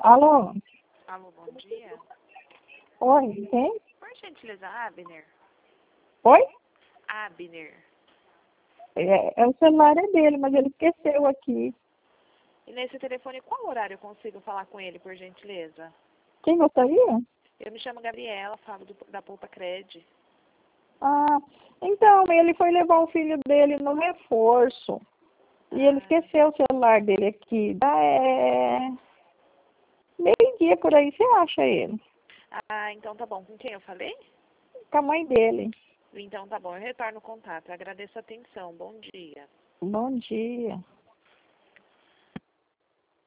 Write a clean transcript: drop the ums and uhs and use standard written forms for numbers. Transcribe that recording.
Alô? Alô, bom dia. Oi, quem? Por gentileza, Abner. Oi? Abner. O celular é dele, mas ele esqueceu aqui. E nesse telefone, qual horário eu consigo falar com ele, por gentileza? Quem gostaria? Eu me chamo Gabriela, falo da Poupa Cred. Ah, então, ele foi levar o filho dele no reforço. E ele esqueceu o celular dele aqui. Meio-dia por aí você acha ele. Ah, então tá bom. Com quem eu falei? Com a mãe dele. Então tá bom, eu retorno o contato. Agradeço a atenção. Bom dia. Bom dia.